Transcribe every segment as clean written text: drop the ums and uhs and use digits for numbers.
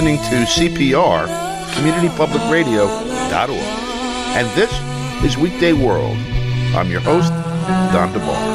listening to CPR, CommunityPublicRadio.org. And this is Weekday World. I'm your host, Don DeBar.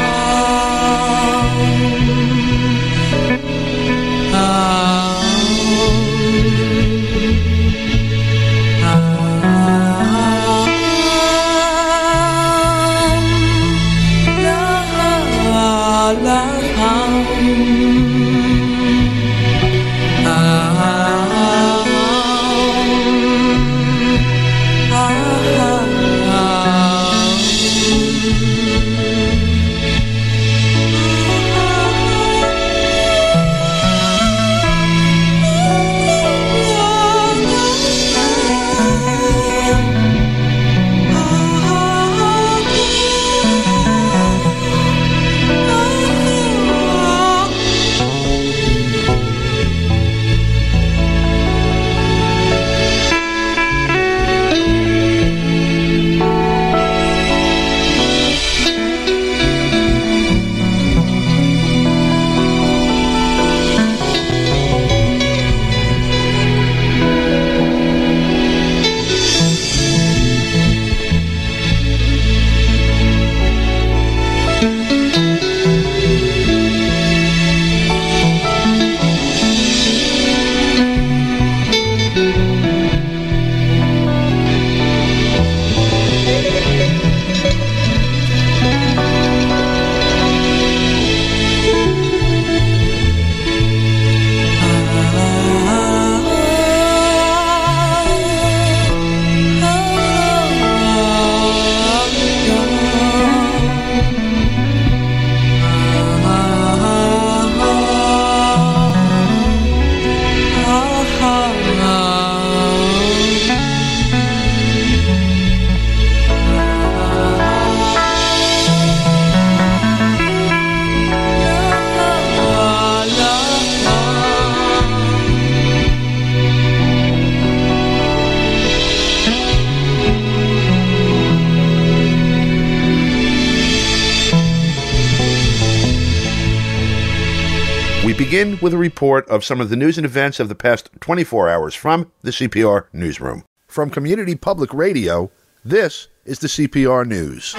We begin with a report of some of the news and events of the past 24 hours from the CPR Newsroom. From Community Public Radio, this is the CPR News.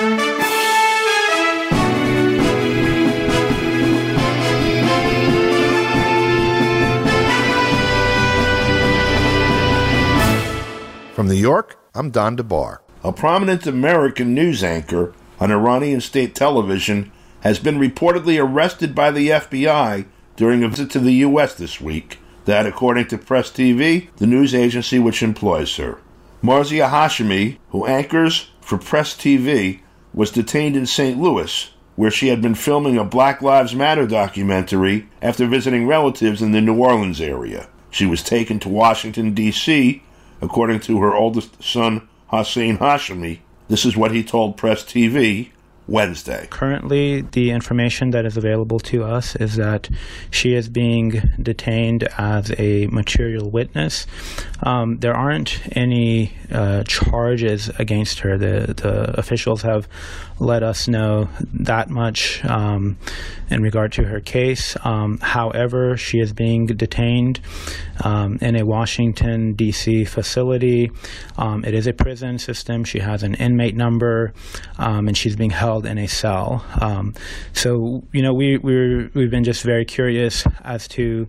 From New York, I'm Don DeBar. A prominent American news anchor on Iranian state television has been reportedly arrested by the FBI during a visit to the U.S. this week. That, according to Press TV, the news agency which employs her. Marzia Hashemi, who anchors for Press TV, was detained in St. Louis, where she had been filming a Black Lives Matter documentary after visiting relatives in the New Orleans area. She was taken to Washington, D.C., according to her oldest son, Hossein Hashemi. This is what he told Press TV Wednesday. Currently, the information that is available to us is that she is being detained as a material witness. There aren't any charges against her. The officials have let us know that much in regard to her case. However, she is being detained in a Washington, D.C. facility. It is a prison system. She has an inmate number, and she's being held in a cell. So, we've been just very curious as to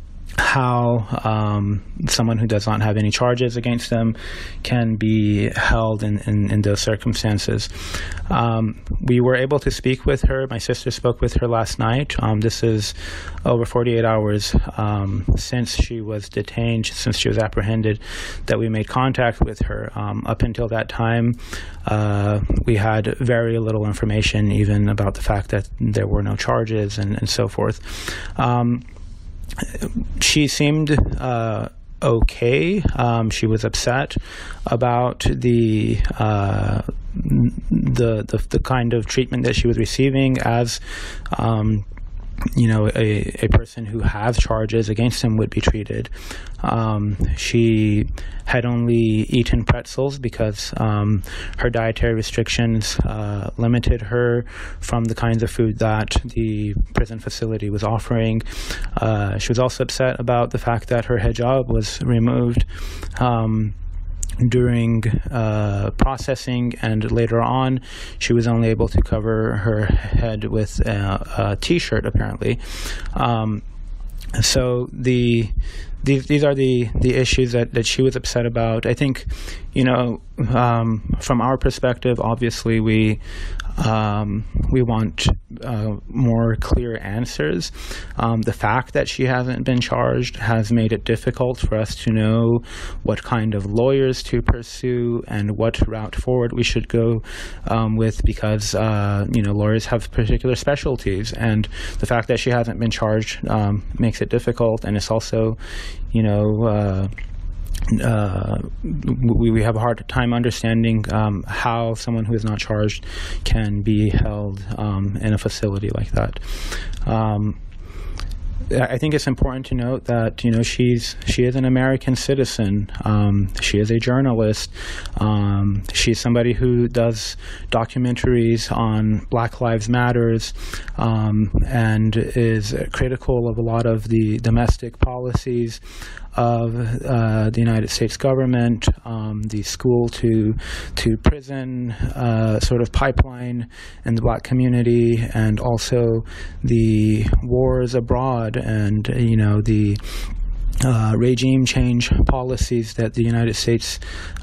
how someone who does not have any charges against them can be held in those circumstances. We were able to speak with her. My sister spoke with her last night. This is over 48 hours since she was detained, since she was apprehended, that we made contact with her. Up until that time, we had very little information even about the fact that there were no charges and so forth. She seemed okay. She was upset about the kind of treatment that she was receiving as a person who has charges against him would be treated. She had only eaten pretzels because her dietary restrictions limited her from the kinds of food that the prison facility was offering. She was also upset about the fact that her hijab was removed during processing, and later on she was only able to cover her head with a t-shirt, apparently. So these are the issues that she was upset about. I think, from our perspective, obviously we want more clear answers. The fact that she hasn't been charged has made it difficult for us to know what kind of lawyers to pursue and what route forward we should go with, because lawyers have particular specialties, and the fact that she hasn't been charged makes it difficult. And it's also we have a hard time understanding how someone who is not charged can be held in a facility like that. I think it's important to note that she is an American citizen. She is a journalist. She's somebody who does documentaries on Black Lives Matters, and is critical of a lot of the domestic policies of the United States government, the school to prison sort of pipeline in the Black community, and also the wars abroad, and the regime change policies that the United States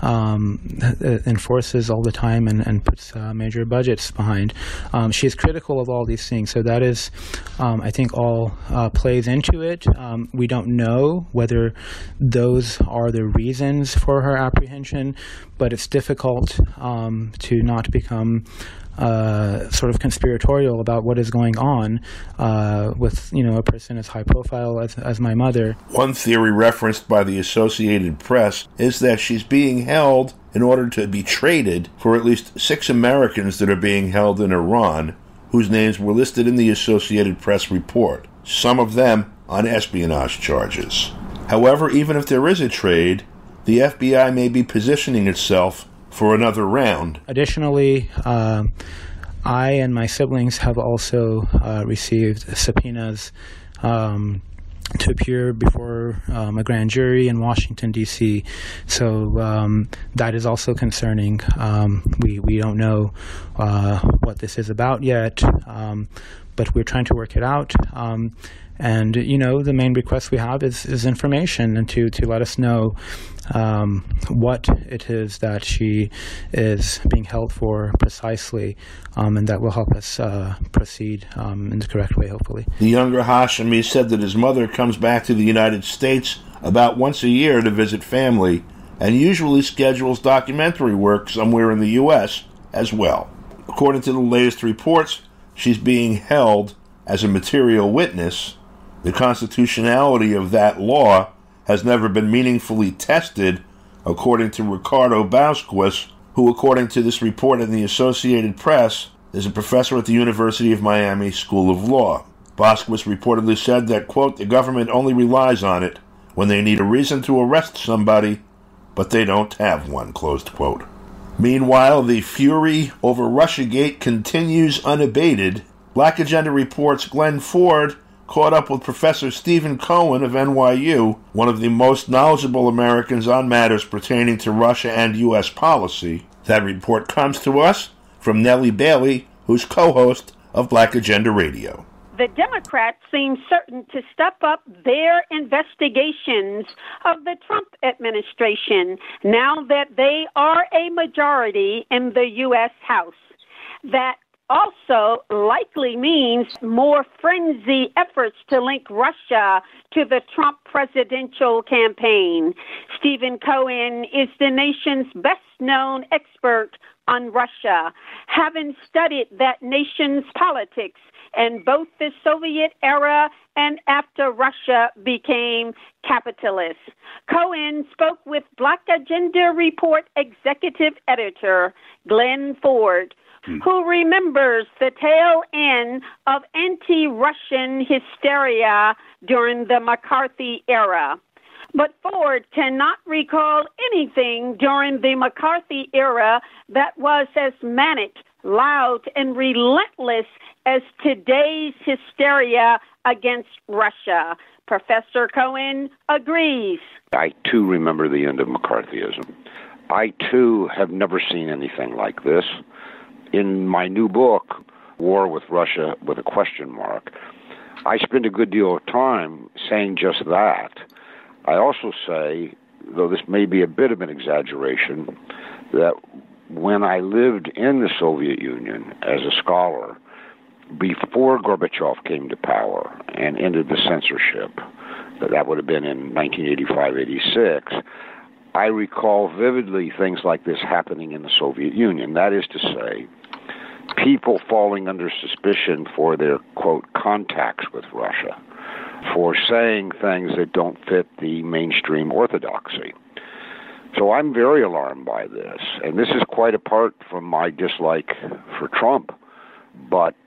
enforces all the time and puts major budgets behind. She is critical of all these things, so that is, I think, all plays into it. We don't know whether those are the reasons for her apprehension, but it's difficult to not become sort of conspiratorial about what is going on with a person as high profile as my mother. One theory referenced by the Associated Press is that she's being held in order to be traded for at least 6 Americans that are being held in Iran, whose names were listed in the Associated Press report, some of them on espionage charges. However, even if there is a trade, the FBI may be positioning itself for another round. Additionally, I and my siblings have also received subpoenas to appear before a grand jury in Washington, D.C. So that is also concerning. We don't know what this is about yet, but we're trying to work it out. And, the main request we have is information, and to let us know what it is that she is being held for precisely, and that will help us proceed in the correct way, hopefully. The younger Hashemi said that his mother comes back to the United States about once a year to visit family, and usually schedules documentary work somewhere in the U.S. as well. According to the latest reports, she's being held as a material witness. The constitutionality of that law has never been meaningfully tested, according to Ricardo Bausquez, who, according to this report in the Associated Press, is a professor at the University of Miami School of Law. Bausquez reportedly said that, quote, the government only relies on it when they need a reason to arrest somebody, but they don't have one, closed quote. Meanwhile, the fury over Russiagate continues unabated. Black Agenda Report's Glenn Ford caught up with Professor Stephen Cohen of NYU, one of the most knowledgeable Americans on matters pertaining to Russia and U.S. policy. That report comes to us from Nellie Bailey, who's co-host of Black Agenda Radio. The Democrats seem certain to step up their investigations of the Trump administration now that they are a majority in the U.S. House. That also likely means more frenzy efforts to link Russia to the Trump presidential campaign. Stephen Cohen is the nation's best-known expert on Russia, having studied that nation's politics in both the Soviet era and after Russia became capitalist. Cohen spoke with Black Agenda Report executive editor Glenn Ford Who remembers the tail end of anti-Russian hysteria during the McCarthy era? But Ford cannot recall anything during the McCarthy era that was as manic, loud, and relentless as today's hysteria against Russia. Professor Cohen agrees. I, too, remember the end of McCarthyism. I, too, have never seen anything like this. In my new book, War with Russia with a question mark, I spend a good deal of time saying just that. I also say, though this may be a bit of an exaggeration, that when I lived in the Soviet Union as a scholar, before Gorbachev came to power and ended the censorship, that would have been in 1985-86, I recall vividly things like this happening in the Soviet Union. That is to say, people falling under suspicion for their, quote, contacts with Russia, for saying things that don't fit the mainstream orthodoxy. So I'm very alarmed by this, and this is quite apart from my dislike for Trump. But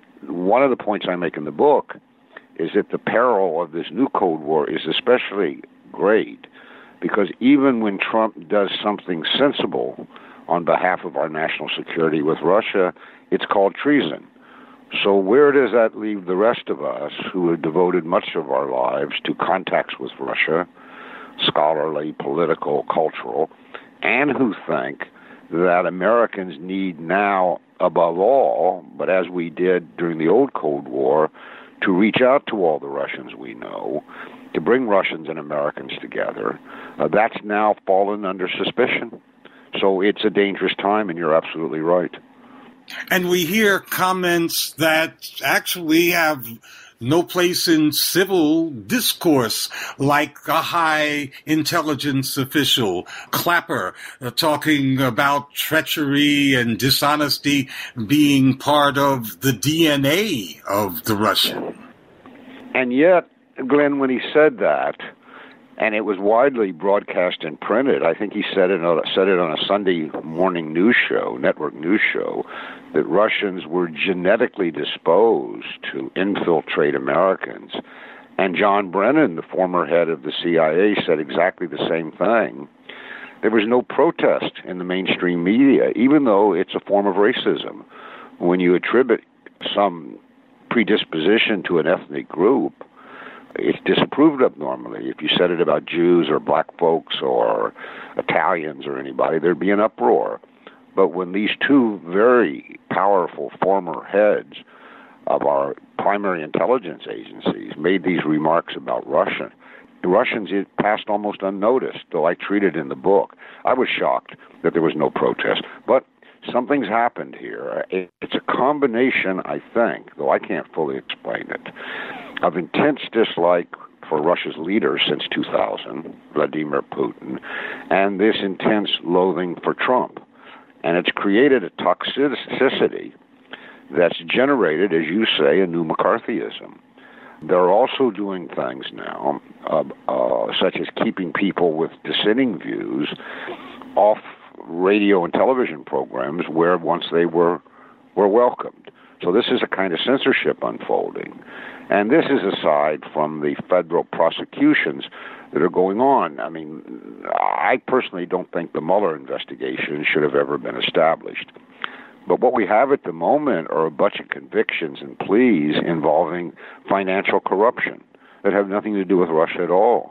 one of the points I make in the book is that the peril of this new Cold War is especially great, because even when Trump does something sensible on behalf of our national security with Russia, it's called treason. So where does that leave the rest of us who have devoted much of our lives to contacts with Russia, scholarly, political, cultural, and who think that Americans need now, above all, but as we did during the old Cold War, to reach out to all the Russians we know, to bring Russians and Americans together? That's now fallen under suspicion. So it's a dangerous time, and you're absolutely right. And we hear comments that actually have no place in civil discourse, like a high intelligence official, Clapper, talking about treachery and dishonesty being part of the DNA of the Russian. And yet, Glenn, when he said that, and it was widely broadcast and printed, I think he said it on a Sunday morning news show, network news show, that Russians were genetically disposed to infiltrate Americans. And John Brennan, the former head of the CIA, said exactly the same thing. There was no protest in the mainstream media, even though it's a form of racism. When you attribute some predisposition to an ethnic group, it's disapproved of normally. If you said it about Jews or black folks or Italians or anybody, there'd be an uproar. But when these two very powerful former heads of our primary intelligence agencies made these remarks about Russia, the Russians, it passed almost unnoticed, though I treat it in the book. I was shocked that there was no protest. But something's happened here. It's a combination, I think, though I can't fully explain it, of intense dislike for Russia's leader since 2000, Vladimir Putin, and this intense loathing for Trump. And it's created a toxicity that's generated, as you say, a new McCarthyism. They're also doing things now, such as keeping people with dissenting views off radio and television programs where once they were welcomed. So this is a kind of censorship unfolding. And this is aside from the federal prosecutions that are going on. I mean, I personally don't think the Mueller investigation should have ever been established. But what we have at the moment are a bunch of convictions and pleas involving financial corruption that have nothing to do with Russia at all.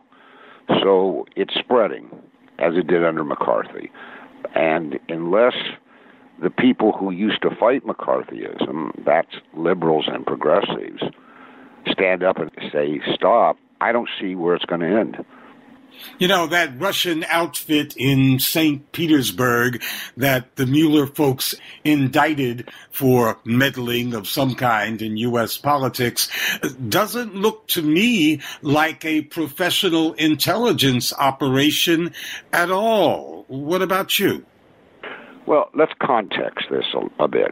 So it's spreading, as it did under McCarthy. And unless the people who used to fight McCarthyism, that's liberals and progressives, stand up and say, stop, I don't see where it's going to end. You know, that Russian outfit in St. Petersburg that the Mueller folks indicted for meddling of some kind in U.S. politics doesn't look to me like a professional intelligence operation at all. What about you? Well, let's context this a bit.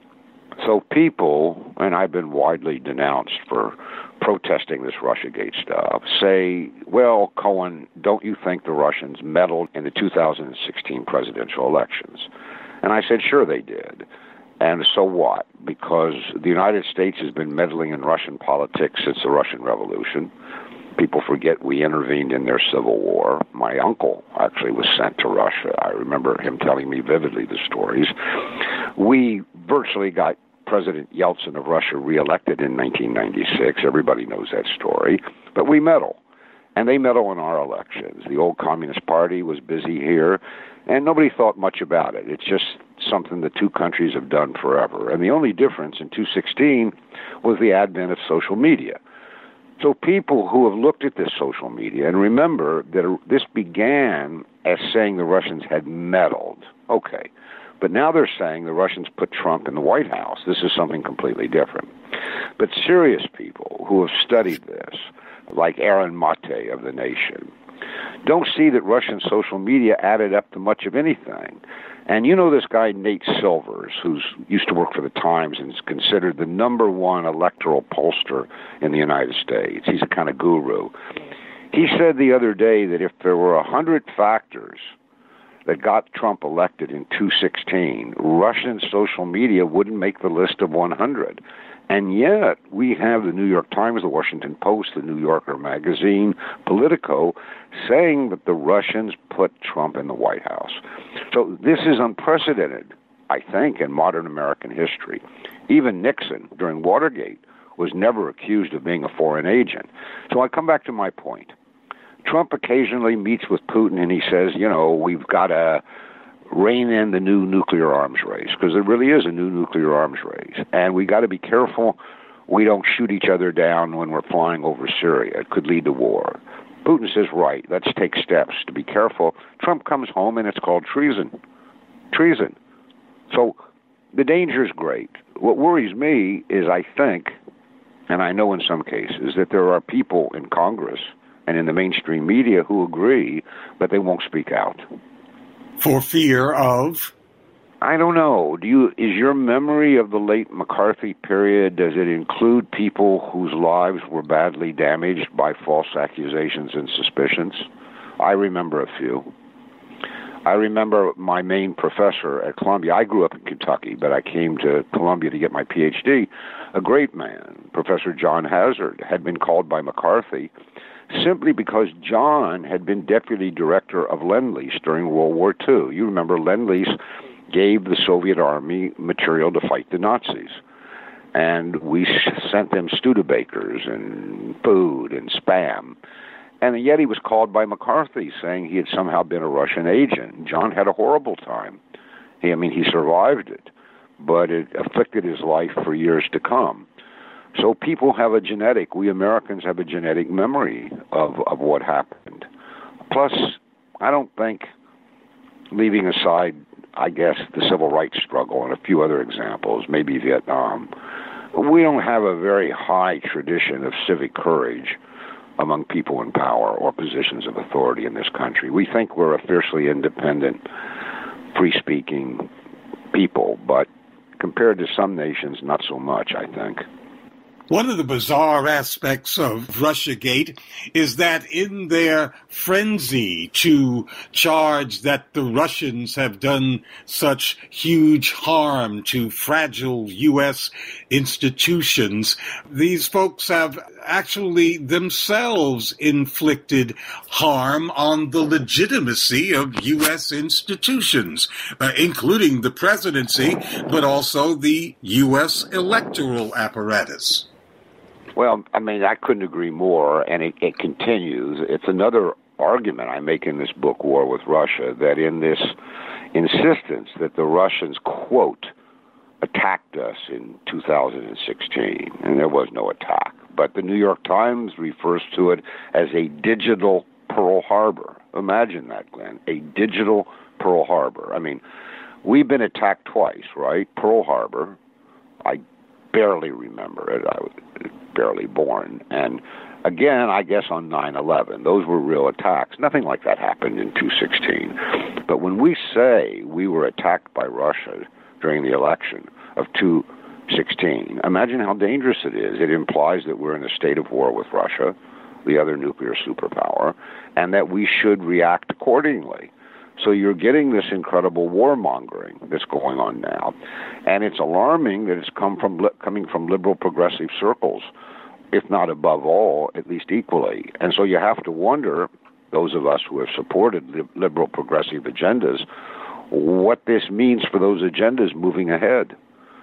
So people, and I've been widely denounced for protesting this Russiagate stuff, say, well, Cohen, don't you think the Russians meddled in the 2016 presidential elections? And I said, sure they did. And so what? Because the United States has been meddling in Russian politics since the Russian Revolution. People forget we intervened in their civil war. My uncle actually was sent to Russia. I remember him telling me vividly the stories. We virtually got President Yeltsin of Russia reelected in 1996. Everybody knows that story. But we meddle. And they meddle in our elections. The old Communist Party was busy here, and nobody thought much about it. It's just something the two countries have done forever. And the only difference in 2016 was the advent of social media. So people who have looked at this social media, and remember that this began as saying the Russians had meddled. Okay. But now they're saying the Russians put Trump in the White House. This is something completely different. But serious people who have studied this, like Aaron Mate of The Nation, don't see that Russian social media added up to much of anything. And you know this guy, Nate Silvers, who used to work for the Times and is considered the number one electoral pollster in the United States. He's a kind of guru. He said the other day that if there were 100 factors that got Trump elected in 2016, Russian social media wouldn't make the list of 100. And yet, we have the New York Times, the Washington Post, the New Yorker magazine, Politico, saying that the Russians put Trump in the White House. So this is unprecedented, I think, in modern American history. Even Nixon, during Watergate, was never accused of being a foreign agent. So I come back to my point. Trump occasionally meets with Putin and he says, you know, we've got to rein in the new nuclear arms race, because there really is a new nuclear arms race. And we got to be careful we don't shoot each other down when we're flying over Syria. It could lead to war. Putin says, right, let's take steps to be careful. Trump comes home and it's called treason. Treason. So the danger is great. What worries me is I think, and I know in some cases, that there are people in Congress and in the mainstream media who agree, but they won't speak out. For fear of? I don't know. Is your memory of the late McCarthy period, does it include people whose lives were badly damaged by false accusations and suspicions? I remember a few. I remember my main professor at Columbia. I grew up in Kentucky, but I came to Columbia to get my PhD. A great man, Professor John Hazard, had been called by McCarthy simply because John had been deputy director of Lend-Lease during World War II. You remember Lend-Lease gave the Soviet army material to fight the Nazis. And we sent them Studebakers and food and Spam. And yet he was called by McCarthy saying he had somehow been a Russian agent. John had a horrible time. He survived it, but it afflicted his life for years to come. So people have we Americans have a genetic memory of what happened. Plus, I don't think, leaving aside, I guess, the civil rights struggle and a few other examples, maybe Vietnam, we don't have a very high tradition of civic courage among people in power or positions of authority in this country. We think we're a fiercely independent, free-speaking people, but compared to some nations, not so much, I think. One of the bizarre aspects of Russiagate is that in their frenzy to charge that the Russians have done such huge harm to fragile U.S. institutions, these folks have actually themselves inflicted harm on the legitimacy of U.S. institutions, including the presidency, but also the U.S. electoral apparatus. Well, I mean, I couldn't agree more, and it continues. It's another argument I make in this book, War with Russia, that in this insistence that the Russians, quote, attacked us in 2016, and there was no attack, but the New York Times refers to it as a digital Pearl Harbor. Imagine that, Glenn, a digital Pearl Harbor. I mean, we've been attacked twice, right? Pearl Harbor, I barely remember it. I was barely born. And again, I guess on 9/11, those were real attacks. Nothing like that happened in 2016. But when we say we were attacked by Russia during the election of 2016, imagine how dangerous it is. It implies that we're in a state of war with Russia, the other nuclear superpower, and that we should react accordingly. So you're getting this incredible warmongering that's going on now. And it's alarming that it's coming from liberal progressive circles, if not above all, at least equally. And so you have to wonder, those of us who have supported liberal progressive agendas, what this means for those agendas moving ahead.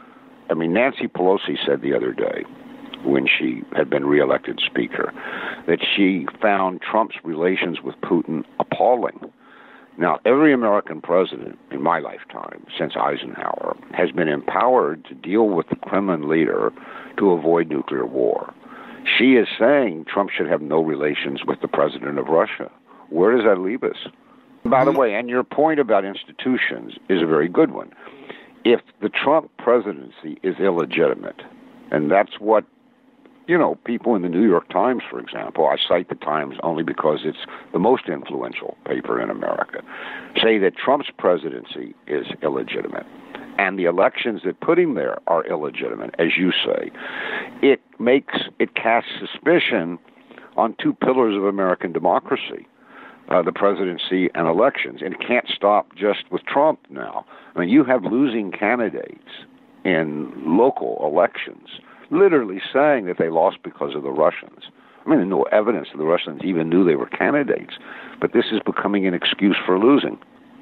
I mean, Nancy Pelosi said the other day, when she had been reelected speaker, that she found Trump's relations with Putin appalling. Now, every American president in my lifetime, since Eisenhower, has been empowered to deal with the Kremlin leader to avoid nuclear war. She is saying Trump should have no relations with the president of Russia. Where does that leave us? By the way, and your point about institutions is a very good one. If the Trump presidency is illegitimate, and that's what, people in the New York Times, for example, I cite the Times only because it's the most influential paper in America, say that Trump's presidency is illegitimate, and the elections that put him there are illegitimate, as you say, it casts suspicion on two pillars of American democracy, the presidency and elections. And it can't stop just with Trump now. I mean, you have losing candidates in local elections literally saying that they lost because of the Russians. I mean, there's no evidence that the Russians even knew they were candidates, but this is becoming an excuse for losing.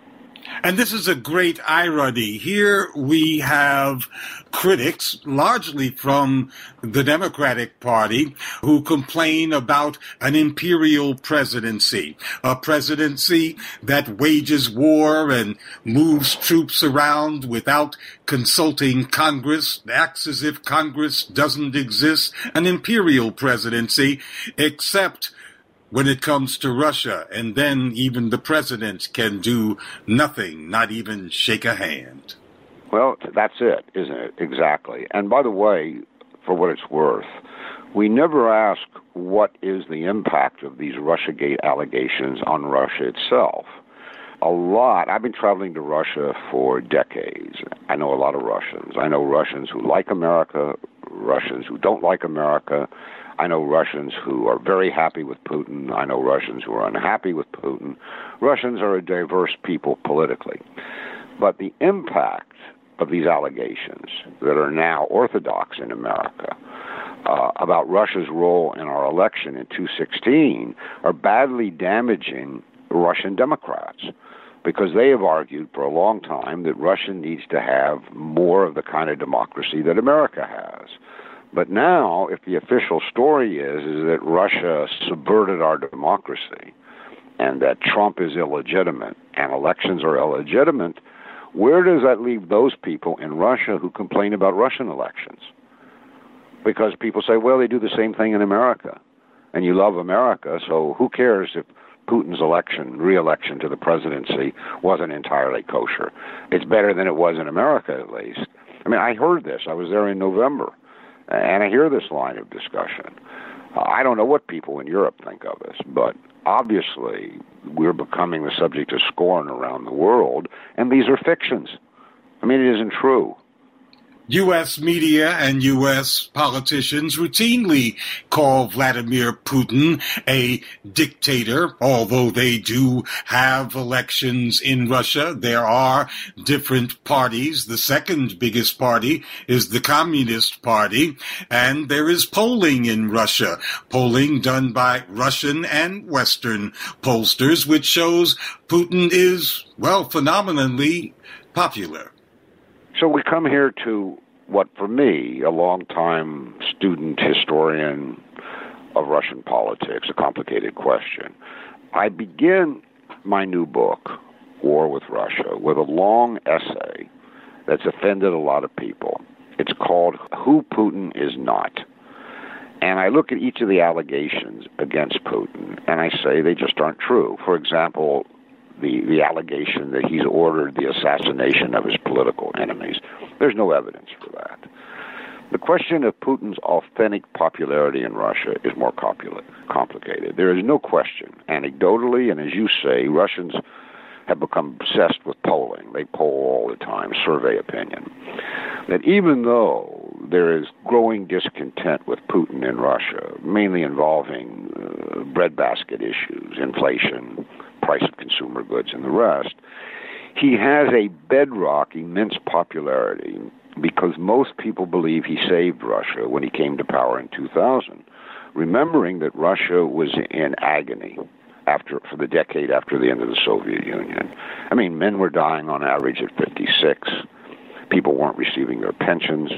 And this is a great irony. Here we have critics, largely from the Democratic Party, who complain about an imperial presidency, a presidency that wages war and moves troops around without consulting Congress, acts as if Congress doesn't exist, an imperial presidency, except when it comes to Russia, and then even the president can do nothing, not even shake a hand. Well, that's it, isn't it? Exactly. And by the way, for what it's worth, we never ask what is the impact of these Russiagate allegations on Russia itself. I've been traveling to Russia for decades. I know a lot of Russians. I know Russians who like America, Russians who don't like America. I know Russians who are very happy with Putin. I know Russians who are unhappy with Putin. Russians are a diverse people politically. But the impact of these allegations that are now orthodox in America about Russia's role in our election in 2016 are badly damaging Russian Democrats, because they have argued for a long time that Russia needs to have more of the kind of democracy that America has. But now, if the official story is that Russia subverted our democracy and that Trump is illegitimate and elections are illegitimate, where does that leave those people in Russia who complain about Russian elections? Because people say, well, they do the same thing in America, and you love America, so who cares if Putin's re-election to the presidency wasn't entirely kosher? It's better than it was in America, at least. I mean, I heard this. I was there in November. And I hear this line of discussion. I don't know what people in Europe think of us, but obviously we're becoming the subject of scorn around the world, and these are fictions. I mean, it isn't true. U.S. media and U.S. politicians routinely call Vladimir Putin a dictator, although they do have elections in Russia. There are different parties. The second biggest party is the Communist Party, and there is polling in Russia, polling done by Russian and Western pollsters, which shows Putin is, well, phenomenally popular. So we come here to what, for me, a long-time student historian of Russian politics, a complicated question. I begin my new book, War with Russia, with a long essay that's offended a lot of people. It's called Who Putin Is Not. And I look at each of the allegations against Putin, and I say they just aren't true. For example, the allegation that he's ordered the assassination of his political enemies. There's no evidence for that. The question of Putin's authentic popularity in Russia is more complicated. There is no question, anecdotally, and as you say, Russians have become obsessed with polling. They poll all the time, survey opinion. That even though there is growing discontent with Putin in Russia, mainly involving breadbasket issues, inflation, price of consumer goods and the rest. He has a bedrock immense popularity because most people believe he saved Russia when he came to power in 2000, remembering that Russia was in agony for the decade after the end of the Soviet Union. I mean, men were dying on average at 56. People weren't receiving their pensions.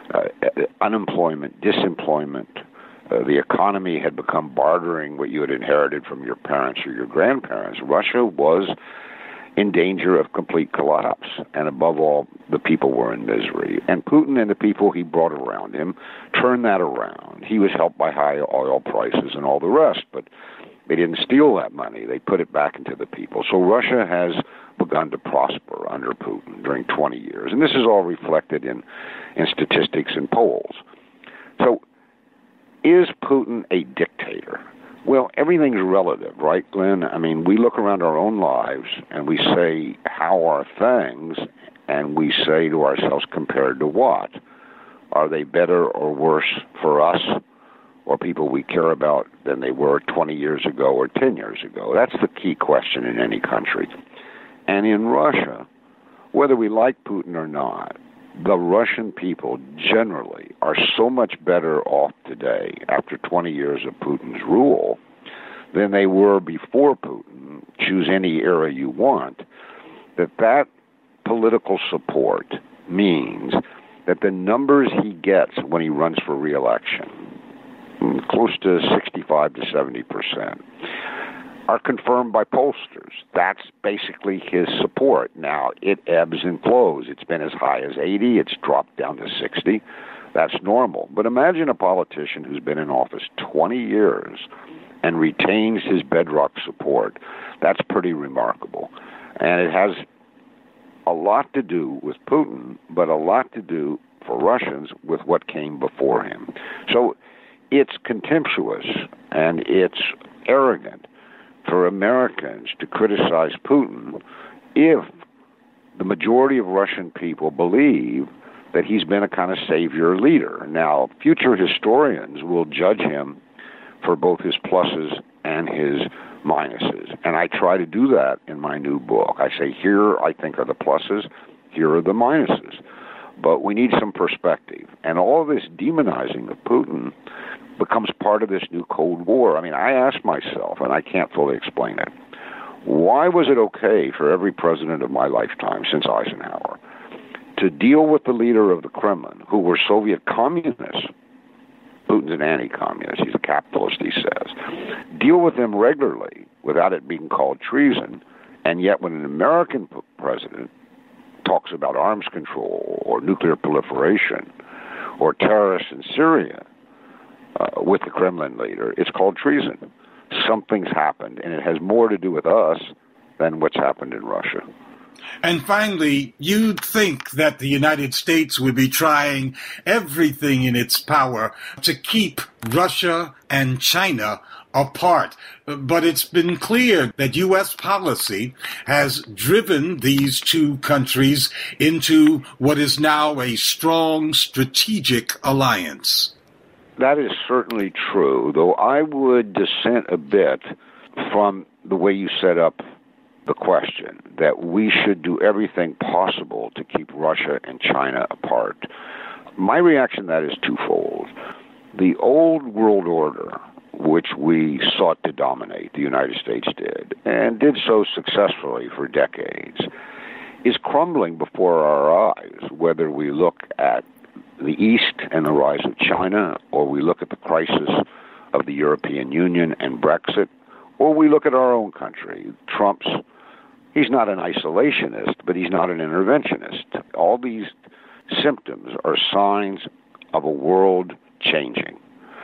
Unemployment, disemployment. The economy had become bartering what you had inherited from your parents or your grandparents. Russia was in danger of complete collapse. And above all, the people were in misery. And Putin and the people he brought around him turned that around. He was helped by high oil prices and all the rest, but they didn't steal that money. They put it back into the people. So Russia has begun to prosper under Putin during 20 years. And this is all reflected in statistics and polls. So is Putin a dictator? Well, everything's relative, right, Glenn? I mean, we look around our own lives and we say, how are things? And we say to ourselves, compared to what? Are they better or worse for us or people we care about than they were 20 years ago or 10 years ago? That's the key question in any country. And in Russia, whether we like Putin or not, the Russian people generally are so much better off today after 20 years of Putin's rule than they were before Putin. Choose any era you want, that political support means that the numbers he gets when he runs for re-election, close to 65 to 70%, are confirmed by pollsters. That's basically his support. Now, it ebbs and flows. It's been as high as 80. It's dropped down to 60. That's normal. But imagine a politician who's been in office 20 years and retains his bedrock support. That's pretty remarkable. And it has a lot to do with Putin, but a lot to do for Russians with what came before him. So it's contemptuous and it's arrogant for Americans to criticize Putin if the majority of Russian people believe that he's been a kind of savior leader. Now, future historians will judge him for both his pluses and his minuses. And I try to do that in my new book. I say, here I think are the pluses, here are the minuses. But we need some perspective. And all this demonizing of Putin becomes part of this new Cold War. I mean, I ask myself, and I can't fully explain it, why was it okay for every president of my lifetime since Eisenhower to deal with the leader of the Kremlin, who were Soviet communists? Putin's an anti-communist. He's a capitalist, he says. Deal with them regularly without it being called treason, and yet when an American president talks about arms control or nuclear proliferation or terrorists in Syria, with the Kremlin leader, it's called treason. Something's happened, and it has more to do with us than what's happened in Russia. And finally, you'd think that the United States would be trying everything in its power to keep Russia and China apart. But it's been clear that U.S. policy has driven these two countries into what is now a strong strategic alliance. That is certainly true, though I would dissent a bit from the way you set up the question, that we should do everything possible to keep Russia and China apart. My reaction to that is twofold. The old world order, which we sought to dominate, the United States did, and did so successfully for decades, is crumbling before our eyes, whether we look at the East and the rise of China, or we look at the crisis of the European Union and Brexit, or we look at our own country. He's not an isolationist, but he's not an interventionist. All these symptoms are signs of a world changing.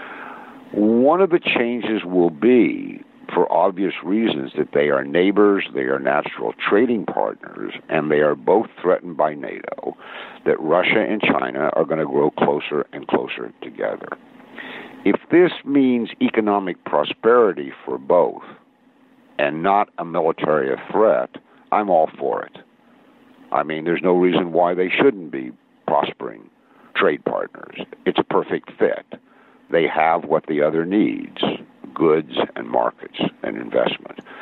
One of the changes will be, for obvious reasons, that they are neighbors, they are natural trading partners, and they are both threatened by NATO, that Russia and China are going to grow closer and closer together. If this means economic prosperity for both and not a military threat, I'm all for it. I mean, there's no reason why they shouldn't be prospering trade partners. It's a perfect fit. They have what the other needs, goods and markets and investment.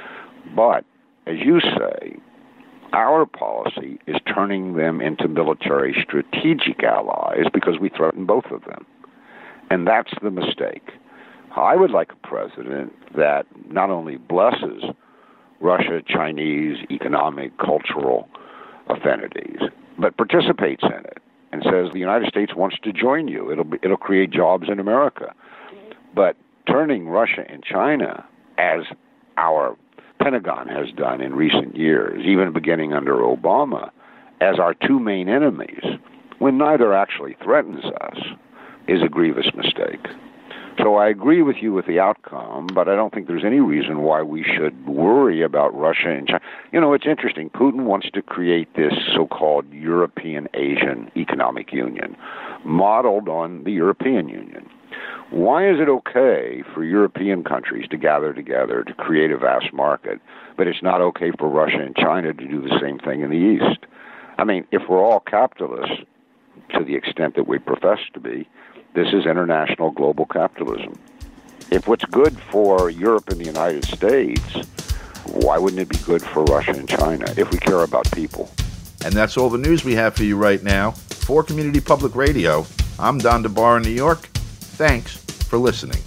But, as you say, our policy is turning them into military strategic allies because we threaten both of them. And that's the mistake. I would like a president that not only blesses Russia-Chinese economic, cultural affinities, but participates in it and says the United States wants to join you. It'll create jobs in America. But turning Russia and China, as our Pentagon has done in recent years, even beginning under Obama, as our two main enemies, when neither actually threatens us, is a grievous mistake. So I agree with you with the outcome, but I don't think there's any reason why we should worry about Russia and China. You know, it's interesting. Putin wants to create this so-called European-Asian Economic Union, modeled on the European Union. Why is it okay for European countries to gather together to create a vast market, but it's not okay for Russia and China to do the same thing in the East? I mean, if we're all capitalists to the extent that we profess to be, this is international global capitalism. If what's good for Europe and the United States, why wouldn't it be good for Russia and China if we care about people? And that's all the news we have for you right now. For Community Public Radio, I'm Don DeBar in New York. Thanks for listening.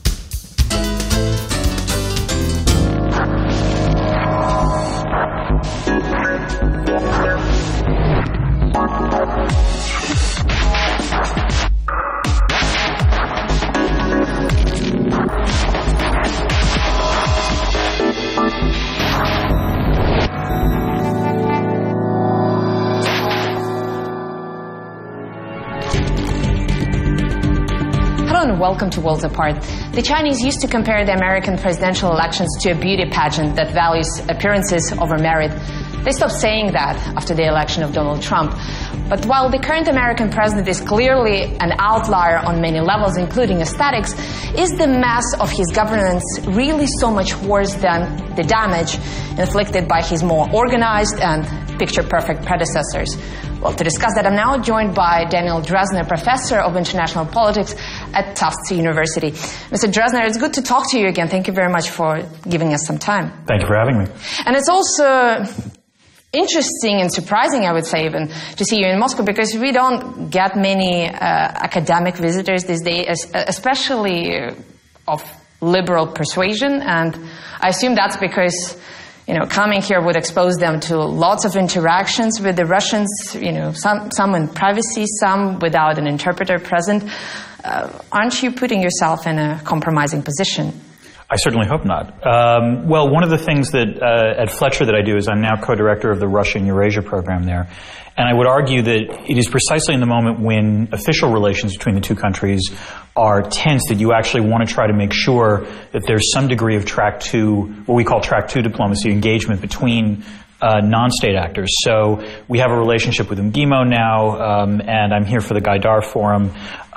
Welcome to Worlds Apart. The Chinese used to compare the American presidential elections to a beauty pageant that values appearances over merit. They stopped saying that after the election of Donald Trump. But while the current American president is clearly an outlier on many levels, including aesthetics, is the mess of his governance really so much worse than the damage inflicted by his more organized and picture-perfect predecessors? Well, to discuss that, I'm now joined by Daniel Drezner, professor of international politics at Tufts University. Mr. Drezner, it's good to talk to you again. Thank you very much for giving us some time. Thank you for having me. And it's also interesting and surprising, I would say, even to see you in Moscow, because we don't get many academic visitors these days, especially of liberal persuasion. And I assume that's because coming here would expose them to lots of interactions with the Russians, some in privacy, some without an interpreter present. Aren't you putting yourself in a compromising position? I certainly hope not. Well, one of the things that at Fletcher that I do is I'm now co-director of the Russia-Eurasia program there. And I would argue that it is precisely in the moment when official relations between the two countries are tense that you actually want to try to make sure that there's some degree of track two, what we call track two diplomacy, engagement between non-state actors. So we have a relationship with MGIMO now, and I'm here for the Gaidar Forum.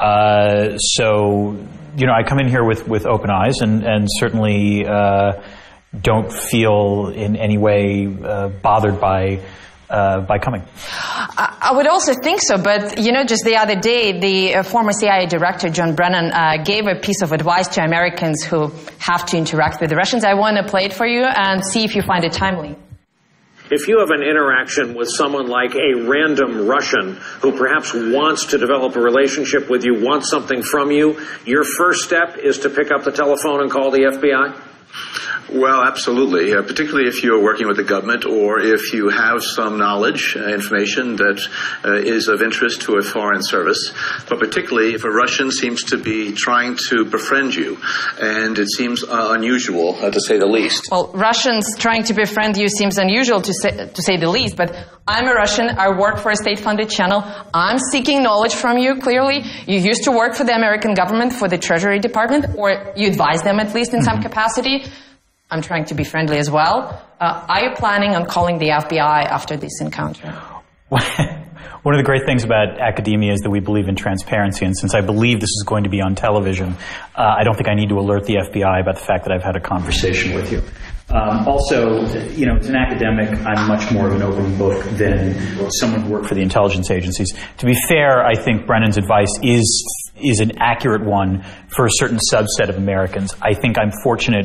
So I come in here with open eyes and certainly don't feel in any way bothered by coming. I would also think so, but just the other day, the former CIA director John Brennan gave a piece of advice to Americans who have to interact with the Russians. I want to play it for you and see if you find it timely. If you have an interaction with someone like a random Russian who perhaps wants to develop a relationship with you, wants something from you, your first step is to pick up the telephone and call the FBI? Well, absolutely, particularly if you're working with the government or if you have some knowledge, information that is of interest to a foreign service, but particularly if a Russian seems to be trying to befriend you, and it seems unusual, to say the least. Well, Russians trying to befriend you seems unusual, to say the least, but I'm a Russian. I work for a state-funded channel. I'm seeking knowledge from you, clearly. You used to work for the American government, for the Treasury Department, or you advise them at least in some capacity. I'm trying to be friendly as well. Are you planning on calling the FBI after this encounter? One of the great things about academia is that we believe in transparency, and since I believe this is going to be on television, I don't think I need to alert the FBI about the fact that I've had a conversation with you. Also, as an academic, I'm much more of an open book than someone who worked for the intelligence agencies. To be fair, I think Brennan's advice is an accurate one for a certain subset of Americans. I think I'm fortunate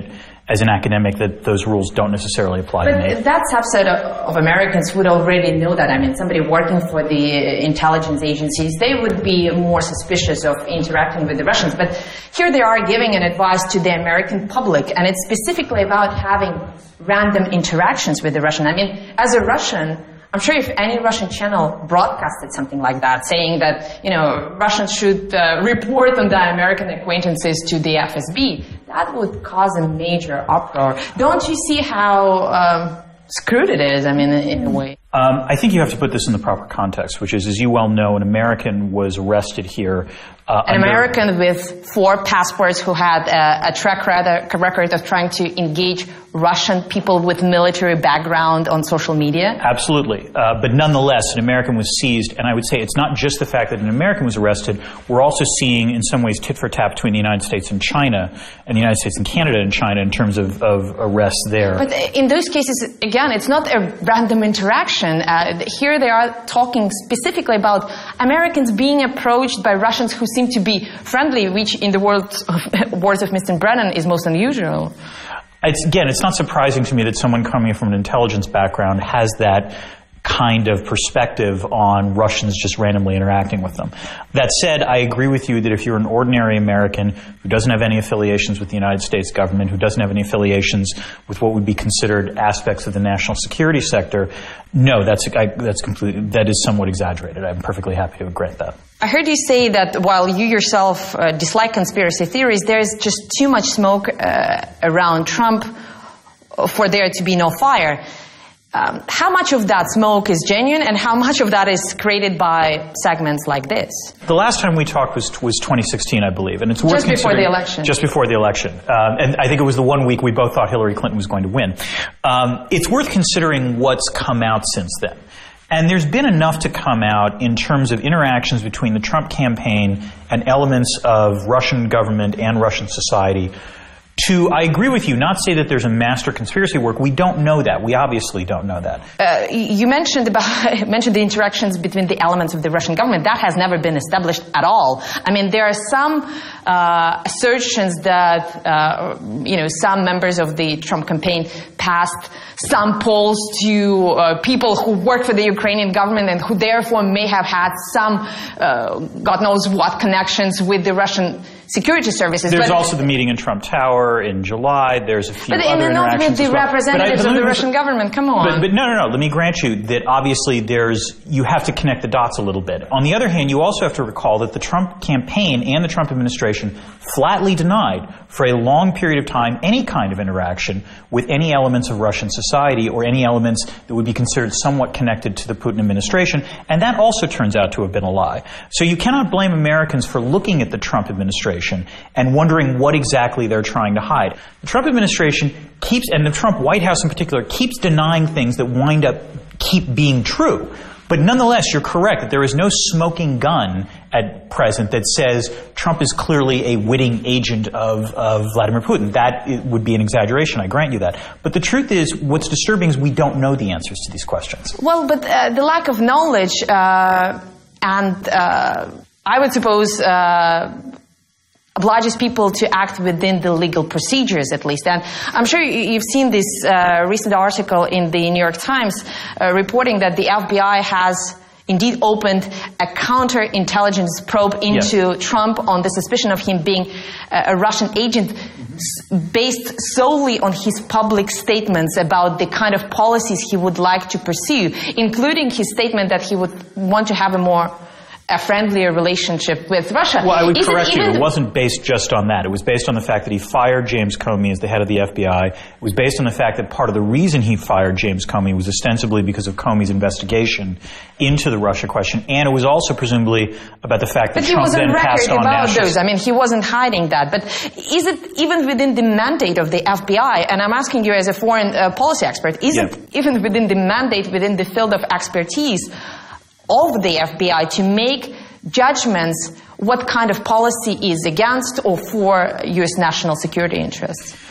as an academic that those rules don't necessarily apply to me. But that subset of Americans would already know that. I mean, somebody working for the intelligence agencies, they would be more suspicious of interacting with the Russians. But here they are giving an advice to the American public, and it's specifically about having random interactions with the Russian. I mean, as a Russian, I'm sure if any Russian channel broadcasted something like that, saying that, Russians should report on their American acquaintances to the FSB, that would cause a major uproar. Don't you see how screwed it is, in a way? I think you have to put this in the proper context, which is, as you well know, an American was arrested here. An American with 4 passports who had a track record of trying to engage Russian people with military background on social media? Absolutely. But nonetheless, an American was seized, and I would say it's not just the fact that an American was arrested. We're also seeing, in some ways, tit for tat between the United States and China, and the United States and Canada and China in terms of arrests there. But in those cases, again, it's not a random interaction. Here they are talking specifically about Americans being approached by Russians who seem to be friendly, which in the words of Mr. Brennan is most unusual. It's not surprising to me that someone coming from an intelligence background has that kind of perspective on Russians just randomly interacting with them. That said, I agree with you that if you're an ordinary American who doesn't have any affiliations with the United States government, who doesn't have any affiliations with what would be considered aspects of the national security sector, no, that is somewhat exaggerated. I'm perfectly happy to grant that. I heard you say that while you yourself dislike conspiracy theories, there's just too much smoke around Trump for there to be no fire. How much of that smoke is genuine, and how much of that is created by segments like this? The last time we talked was 2016, I believe, and it's worth just before the election. Just before the election, and I think it was the one week we both thought Hillary Clinton was going to win. It's worth considering what's come out since then. And there's been enough to come out in terms of interactions between the Trump campaign and elements of Russian government and Russian society to, I agree with you, not say that there's a master conspiracy work. We don't know that. We obviously don't know that. You mentioned the interactions between the elements of the Russian government. That has never been established at all. There are some assertions that some members of the Trump campaign passed some polls to people who work for the Ukrainian government and who therefore may have had some God knows what connections with the Russian security services. There's also the meeting in Trump Tower in July. There's a few other interactions. But not with the representatives of the Russian government. Come on. But no. Let me grant you that obviously you have to connect the dots a little bit. On the other hand, you also have to recall that the Trump campaign and the Trump administration flatly denied for a long period of time any kind of interaction with any elements of Russian society or any elements that would be considered somewhat connected to the Putin administration. And that also turns out to have been a lie. So you cannot blame Americans for looking at the Trump administration and wondering what exactly they're trying to hide. The Trump administration keeps, and the Trump White House in particular, keeps denying things that wind up keep being true. But nonetheless, you're correct that there is no smoking gun at present that says Trump is clearly a witting agent of Vladimir Putin. That would be an exaggeration, I grant you that. But the truth is, what's disturbing is we don't know the answers to these questions. Well, but the lack of knowledge and I would suppose obliges people to act within the legal procedures, at least. And I'm sure you've seen this recent article in the New York Times reporting that the FBI has indeed opened a counterintelligence probe into Trump on the suspicion of him being a Russian agent based solely on his public statements about the kind of policies he would like to pursue, including his statement that he would want to have a friendlier relationship with Russia. Well, I would correct you. It wasn't based just on that. It was based on the fact that he fired James Comey as the head of the FBI. It was based on the fact that part of the reason he fired James Comey was ostensibly because of Comey's investigation into the Russia question, and it was also presumably about the fact that Trump then passed on national... those. He wasn't hiding that. But is it even within the mandate of the FBI, and I'm asking you as a foreign policy expert, is it even within the mandate, within the field of expertise of the FBI to make judgments what kind of policy is against or for U.S. national security interests?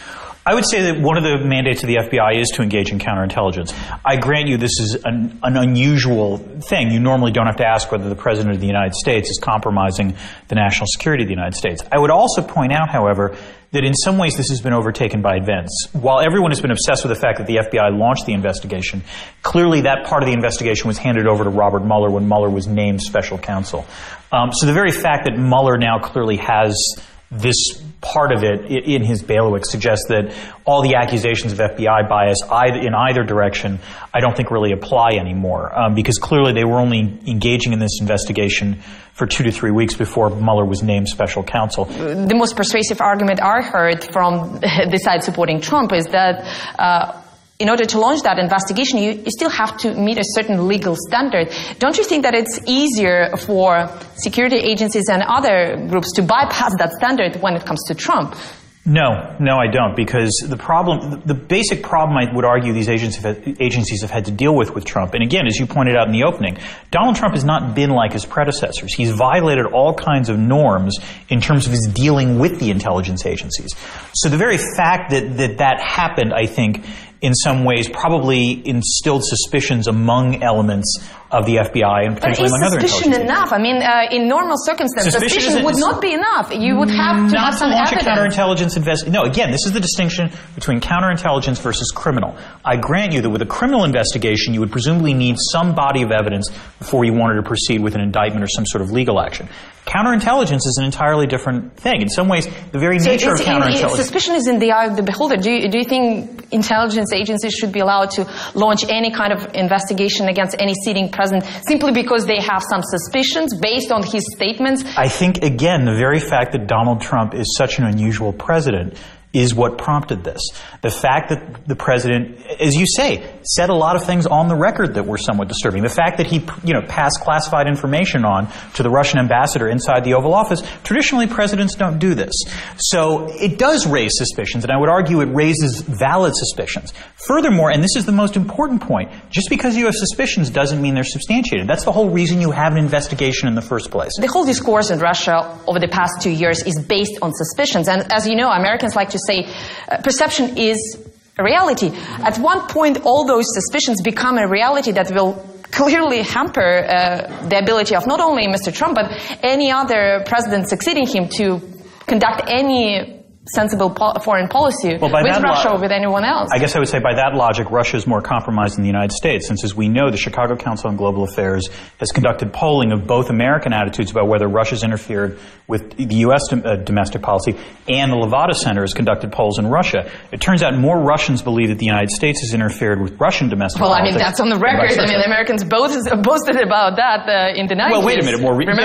I would say that one of the mandates of the FBI is to engage in counterintelligence. I grant you this is an unusual thing. You normally don't have to ask whether the President of the United States is compromising the national security of the United States. I would also point out, however, that in some ways this has been overtaken by events. While everyone has been obsessed with the fact that the FBI launched the investigation, clearly that part of the investigation was handed over to Robert Mueller when Mueller was named special counsel. So the very fact that Mueller now clearly has this part of it in his bailiwick suggests that all the accusations of FBI bias in either direction I don't think really apply anymore, because clearly they were only engaging in this investigation for 2 to 3 weeks before Mueller was named special counsel. The most persuasive argument I heard from the side supporting Trump is that in order to launch that investigation, you still have to meet a certain legal standard. Don't you think that it's easier for security agencies and other groups to bypass that standard when it comes to Trump? No, I don't, because the basic problem I would argue these agencies have had to deal with Trump, and again, as you pointed out in the opening, Donald Trump has not been like his predecessors. He's violated all kinds of norms in terms of his dealing with the intelligence agencies. So the very fact that happened, I think, in some ways probably instilled suspicions among elements of the FBI and potentially among other intelligence agencies. But is suspicion enough? I mean, in normal circumstances, suspicion would not be enough. You would have to have some evidence. Not to launch a counterintelligence investigation. No, again, this is the distinction between counterintelligence versus criminal. I grant you that with a criminal investigation, you would presumably need some body of evidence before you wanted to proceed with an indictment or some sort of legal action. Counterintelligence is an entirely different thing. In some ways, the very nature of counterintelligence. Suspicion is in the eye of the beholder. Do you think intelligence agencies should be allowed to launch any kind of investigation against any sitting president simply because they have some suspicions based on his statements? I think, again, the very fact that Donald Trump is such an unusual president is what prompted this. The fact that the president, as you say, said a lot of things on the record that were somewhat disturbing. The fact that he, passed classified information on to the Russian ambassador inside the Oval Office. Traditionally, presidents don't do this. So it does raise suspicions, and I would argue it raises valid suspicions. Furthermore, and this is the most important point, just because you have suspicions doesn't mean they're substantiated. That's the whole reason you have an investigation in the first place. The whole discourse in Russia over the past 2 years is based on suspicions. And as you know, Americans like to say perception is a reality. At one point, all those suspicions become a reality that will clearly hamper the ability of not only Mr. Trump, but any other president succeeding him to conduct any sensible foreign policy with Russia or with anyone else. I guess I would say by that logic, Russia is more compromised than the United States, since as we know, the Chicago Council on Global Affairs has conducted polling of both American attitudes about whether Russia's interfered with the U.S. Domestic policy, and the Levada Center has conducted polls in Russia. It turns out more Russians believe that the United States has interfered with Russian domestic policy. Well, I mean, that's on the record. I mean, Americans both boasted about that in the 90s. Well, wait a minute.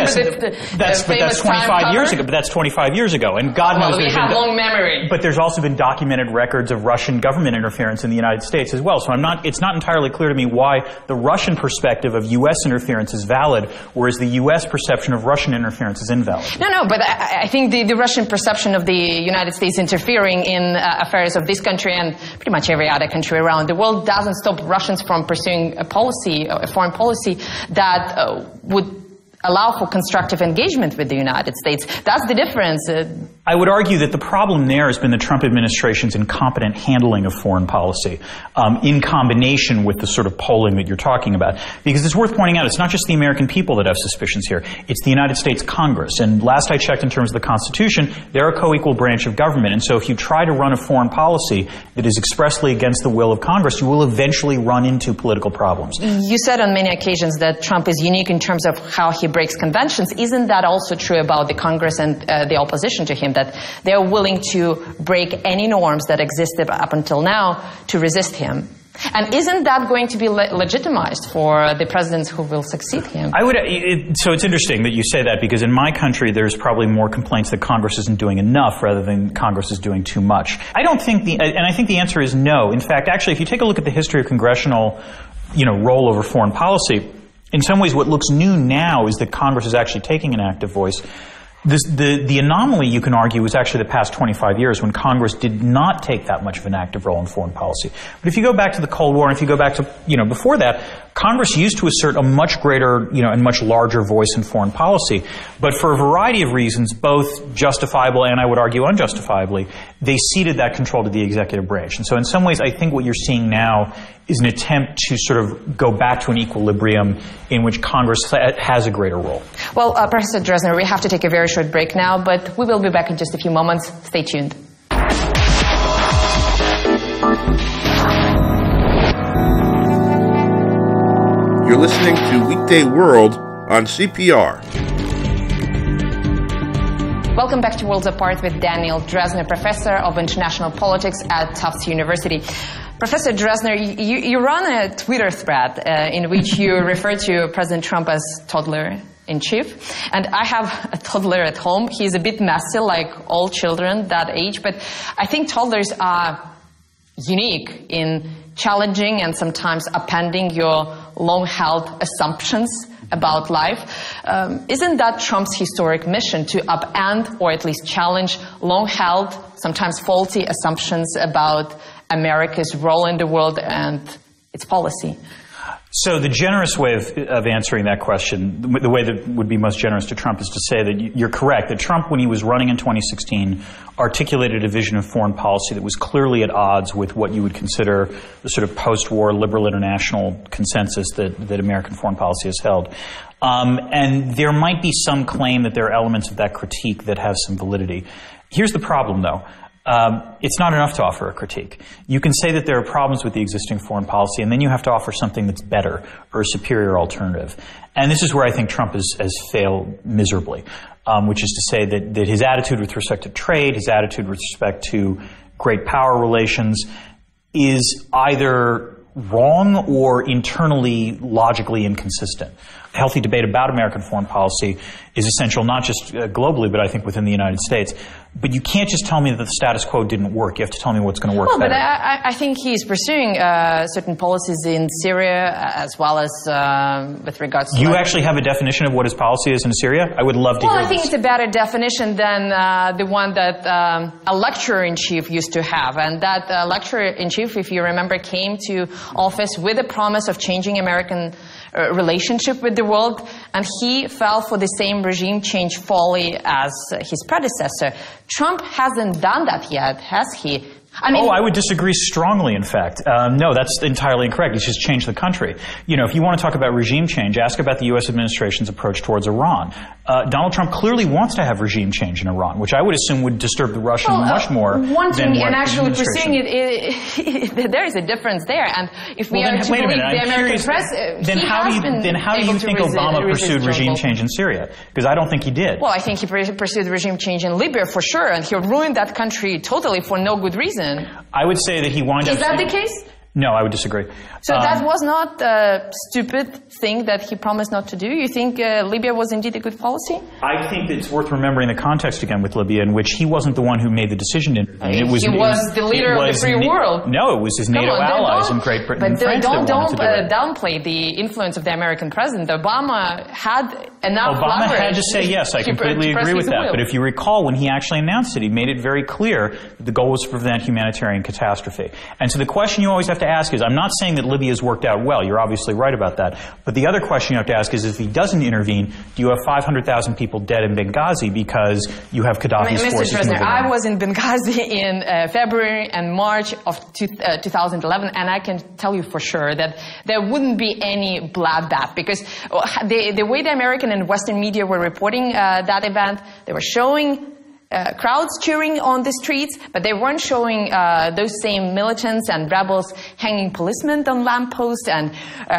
That's 25 years ago. But that's 25 years ago. And God knows we have long memory. But there's also been documented records of Russian government interference in the United States as well. So it's not entirely clear to me why the Russian perspective of U.S. interference is valid, whereas the U.S. perception of Russian interference is invalid. No, but I think the Russian perception of the United States interfering in affairs of this country and pretty much every other country around the world doesn't stop Russians from pursuing a foreign policy that would allow for constructive engagement with the United States. That's the difference. I would argue that the problem there has been the Trump administration's incompetent handling of foreign policy in combination with the sort of polling that you're talking about. Because it's worth pointing out, it's not just the American people that have suspicions here. It's the United States Congress. And last I checked in terms of the Constitution, they're a co-equal branch of government. And so if you try to run a foreign policy that is expressly against the will of Congress, you will eventually run into political problems. You said on many occasions that Trump is unique in terms of how he breaks conventions. Isn't that also true about the Congress and the opposition to him, that they're willing to break any norms that existed up until now to resist him? And isn't that going to be legitimized for the presidents who will succeed him? So it's interesting that you say that, because in my country there's probably more complaints that Congress isn't doing enough rather than Congress is doing too much. I think the answer is no. In fact, actually, if you take a look at the history of congressional, role over foreign policy, in some ways what looks new now is that Congress is actually taking an active voice. The anomaly, you can argue, was actually the past 25 years when Congress did not take that much of an active role in foreign policy. But if you go back to the Cold War, and if you go back to, before that, Congress used to assert a much greater, and much larger voice in foreign policy. But for a variety of reasons, both justifiable and I would argue unjustifiably, they ceded that control to the executive branch. And so in some ways, I think what you're seeing now is an attempt to sort of go back to an equilibrium in which Congress has a greater role. Well, Professor Drezner, we have to take a very short break now, but we will be back in just a few moments. Stay tuned. You're listening to Weekday World on CPR. Welcome back to Worlds Apart with Daniel Drezner, Professor of International Politics at Tufts University. Professor Drezner, you run a Twitter thread in which you refer to President Trump as toddler-in-chief. And I have a toddler at home. He's a bit messy, like all children that age. But I think toddlers are unique in challenging and sometimes appending your long-held assumptions about life. Isn't that Trump's historic mission, to upend or at least challenge long-held, sometimes faulty assumptions about America's role in the world and its policy? So the generous way of answering that question, the way that would be most generous to Trump, is to say that you're correct, that Trump, when he was running in 2016, articulated a vision of foreign policy that was clearly at odds with what you would consider the sort of post-war liberal international consensus that American foreign policy has held. And there might be some claim that there are elements of that critique that have some validity. Here's the problem, though. It's not enough to offer a critique. You can say that there are problems with the existing foreign policy, and then you have to offer something that's better or a superior alternative. And this is where I think Trump has failed miserably, which is to say that his attitude with respect to trade, his attitude with respect to great power relations is either wrong or internally logically inconsistent. A healthy debate about American foreign policy is essential, not just globally, but I think within the United States. But you can't just tell me that the status quo didn't work. You have to tell me what's going to work better. But I think he's pursuing certain policies in Syria as well as with regards to... You actually have a definition of what his policy is in Syria? I would love to hear this. Well, I think it's a better definition than the one that a lecturer-in-chief used to have. And that lecturer-in-chief, if you remember, came to office with a promise of changing American relationship with the world, and he fell for the same regime change folly as his predecessor. Trump hasn't done that yet, has he? I would disagree strongly, in fact. No, that's entirely incorrect. He's just changed the country. If you want to talk about regime change, ask about the U.S. administration's approach towards Iran. Donald Trump clearly wants to have regime change in Iran, which I would assume would disturb the Russians much more wanting than and actually pursuing it, there is a difference there. And if we are to believe the American press, then how do you think Obama pursued regime change in Syria? Because I don't think he did. Well, I think he pursued regime change in Libya for sure, and he ruined that country totally for no good reason. I would say that he wound up... Is that the case? No, I would disagree. So that was not a stupid thing that he promised not to do? You think Libya was indeed a good policy? I think it's worth remembering the context again with Libya, in which he wasn't the one who made the decision to intervene. He was the leader of the free world. No, it was his NATO allies in Great Britain and France that wanted to do it. But don't downplay the influence of the American president. Obama had enough leverage. Obama had to say yes. I completely agree with that. But if you recall, when he actually announced it, he made it very clear that the goal was to prevent humanitarian catastrophe. And so the question you always have to ask is, I'm not saying that Libya has worked out well. You're obviously right about that. But the other question you have to ask is, if he doesn't intervene, do you have 500,000 people dead in Benghazi because you have Gaddafi's forces moving in? I was in Benghazi in February and March of 2011, and I can tell you for sure that there wouldn't be any bloodbath, because the way the American and Western media were reporting that event, they were showing crowds cheering on the streets, but they weren't showing those same militants and rebels hanging policemen on lampposts and,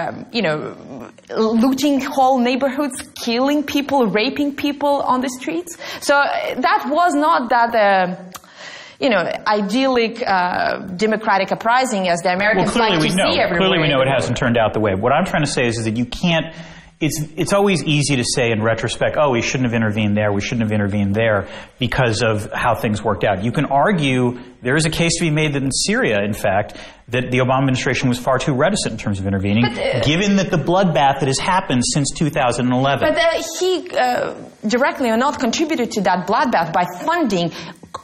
looting whole neighborhoods, killing people, raping people on the streets. So that was not that... idyllic democratic uprising as the Americans like to see everywhere. Clearly we know it hasn't turned out the way. What I'm trying to say is that you can't... It's always easy to say in retrospect, we shouldn't have intervened there, we shouldn't have intervened there because of how things worked out. You can argue there is a case to be made that in Syria, in fact, that the Obama administration was far too reticent in terms of intervening, given that the bloodbath that has happened since 2011. But he directly or not contributed to that bloodbath by funding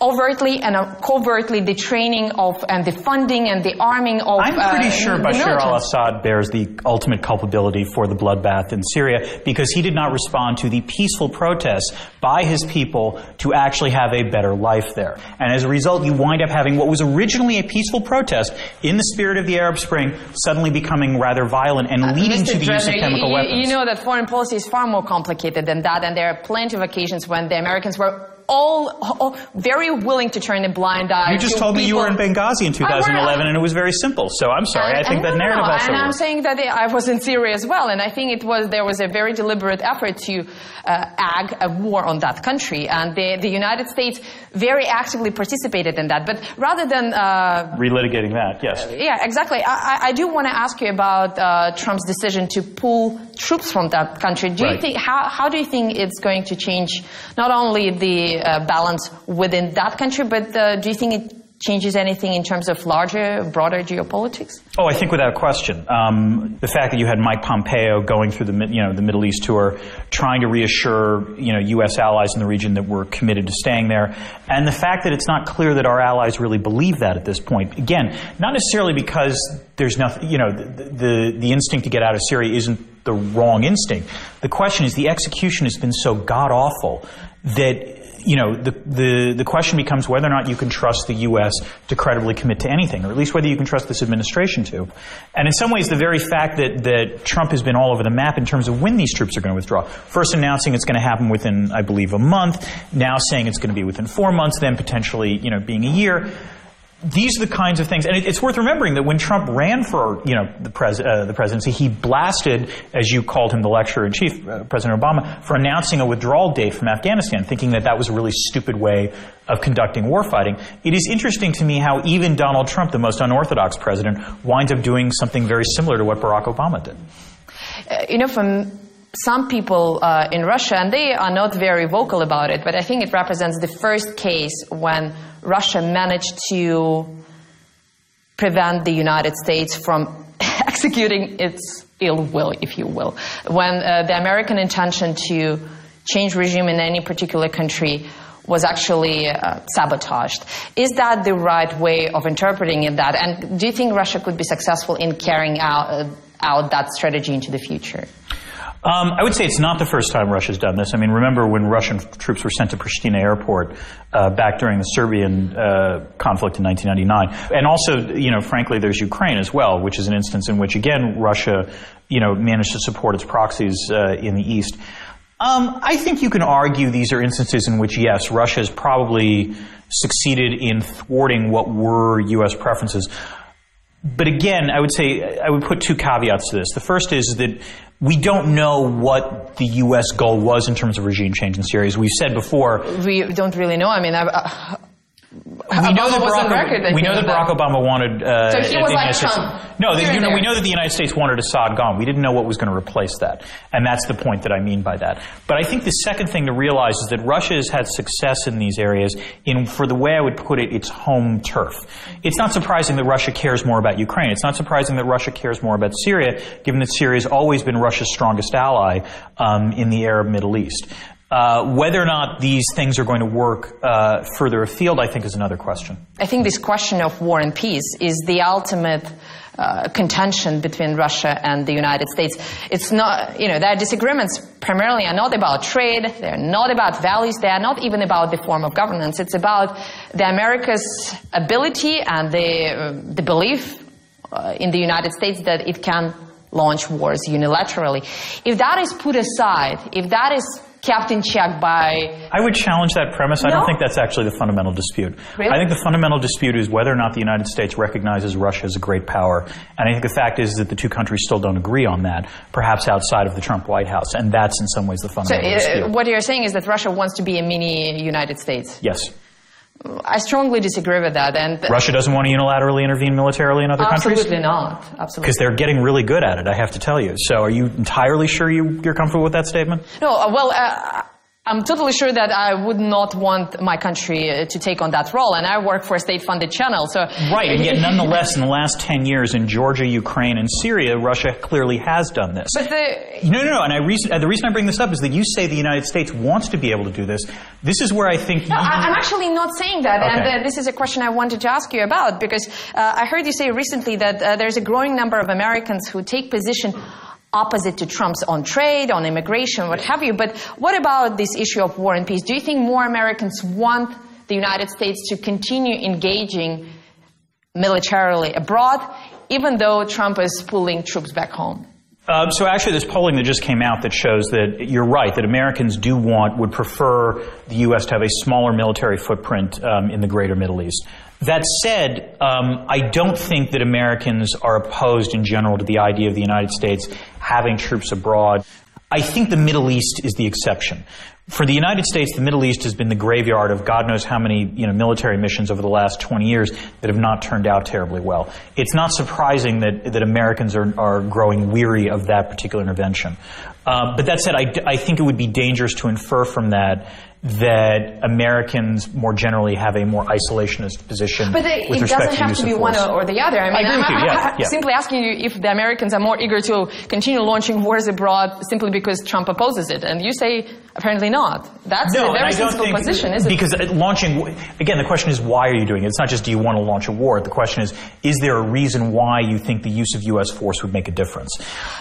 overtly and covertly the training of and the funding and the arming of. I'm pretty sure Bashar al-Assad bears the ultimate culpability for the bloodbath in Syria because he did not respond to the peaceful protests by his people to actually have a better life there. And as a result, you wind up having what was originally a peaceful protest in the spirit of the Arab Spring suddenly becoming rather violent and leading to the use of chemical weapons. You know that foreign policy is far more complicated than that, and there are plenty of occasions when the Americans were all very willing to turn a blind eye. You just told me you were in Benghazi in 2011, and it was very simple. So I'm sorry. I think that narrative also. And I'm saying that I was in Syria as well, and I think there was a very deliberate effort to ag a war on that country, and the United States very actively participated in that. But rather than relitigating that, yes. Yeah, exactly. I do want to ask you about Trump's decision to pull troops from that country. Do you think how do you think it's going to change not only the balance within that country, but do you think it changes anything in terms of broader geopolitics? Oh, I think without question. The fact that you had Mike Pompeo going through the Middle East tour, trying to reassure U.S. allies in the region that we're committed to staying there, and the fact that it's not clear that our allies really believe that at this point. Again, not necessarily because there's nothing. The instinct to get out of Syria isn't the wrong instinct. The question is the execution has been so god awful that. The question becomes whether or not you can trust the U.S. to credibly commit to anything, or at least whether you can trust this administration to. And in some ways, the very fact that Trump has been all over the map in terms of when these troops are going to withdraw, first announcing it's going to happen within, I believe, a month, now saying it's going to be within 4 months, then potentially, being a year. These are the kinds of things, and it's worth remembering that when Trump ran for, the presidency, he blasted, as you called him, the lecturer-in-chief, President Obama, for announcing a withdrawal date from Afghanistan, thinking that was a really stupid way of conducting warfighting. It is interesting to me how even Donald Trump, the most unorthodox president, winds up doing something very similar to what Barack Obama did. From some people in Russia, and they are not very vocal about it, but I think it represents the first case when Russia managed to prevent the United States from executing its ill will, if you will. When the American intention to change regime in any particular country was actually sabotaged. Is that the right way of interpreting that? And do you think Russia could be successful in carrying out that strategy into the future? I would say it's not the first time Russia's done this. I mean, remember when Russian troops were sent to Pristina Airport back during the Serbian conflict in 1999. And also, frankly, there's Ukraine as well, which is an instance in which, again, Russia, managed to support its proxies in the East. I think you can argue these are instances in which, yes, Russia has probably succeeded in thwarting what were U.S. preferences. But again, I would put two caveats to this. The first is that we don't know what the U.S. goal was in terms of regime change in Syria. As we've said before, we don't really know. I mean, we know that Barack Obama wanted. So he was like Trump. No, we know that the United States wanted Assad gone. We didn't know what was going to replace that, and that's the point that I mean by that. But I think the second thing to realize is that Russia has had success in these areas for the way I would put it, its home turf. It's not surprising that Russia cares more about Ukraine. It's not surprising that Russia cares more about Syria, given that Syria has always been Russia's strongest ally in the Arab Middle East. Whether or not these things are going to work further afield, I think, is another question. I think this question of war and peace is the ultimate contention between Russia and the United States. It's not, their disagreements primarily are not about trade, they're not about values, they are not even about the form of governance. It's about the America's ability and the belief in the United States that it can launch wars unilaterally. If that is put aside, if that is kept in check by... I would challenge that premise. No? I don't think that's actually the fundamental dispute. Really? I think the fundamental dispute is whether or not the United States recognizes Russia as a great power. And I think the fact is that the two countries still don't agree on that, perhaps outside of the Trump White House. And that's in some ways the fundamental dispute. What you're saying is that Russia wants to be a mini United States? Yes. I strongly disagree with that. And Russia doesn't want to unilaterally intervene militarily in other countries? Absolutely not. Absolutely. Because they're getting really good at it, I have to tell you. So are you entirely sure you're comfortable with that statement? No, well, I'm totally sure that I would not want my country to take on that role, and I work for a state-funded channel. So right, and yet nonetheless, in the last 10 years in Georgia, Ukraine, and Syria, Russia clearly has done this. But No. And the reason I bring this up is that you say the United States wants to be able to do this. This is where I think... No, I'm actually not saying that, okay. And this is a question I wanted to ask you about, because I heard you say recently that there's a growing number of Americans who take position opposite to Trump's on trade, on immigration, what have you. But what about this issue of war and peace? Do you think more Americans want the United States to continue engaging militarily abroad, even though Trump is pulling troops back home? So actually there's polling that just came out that shows that you're right, that Americans would prefer the U.S. to have a smaller military footprint in the greater Middle East. That said, I don't think that Americans are opposed in general to the idea of the United States having troops abroad. I think the Middle East is the exception. For the United States, the Middle East has been the graveyard of God knows how many military missions over the last 20 years that have not turned out terribly well. It's not surprising that Americans are growing weary of that particular intervention. But that said, I think it would be dangerous to infer from that Americans more generally have a more isolationist position. But it doesn't have to be one or the other. I agree with you, yeah. Simply asking you if the Americans are more eager to continue launching wars abroad simply because Trump opposes it. And you say apparently not. That's a very sensible position, isn't it? Because launching, again, the question is why are you doing it? It's not just do you want to launch a war. The question is there a reason why you think the use of U.S. force would make a difference?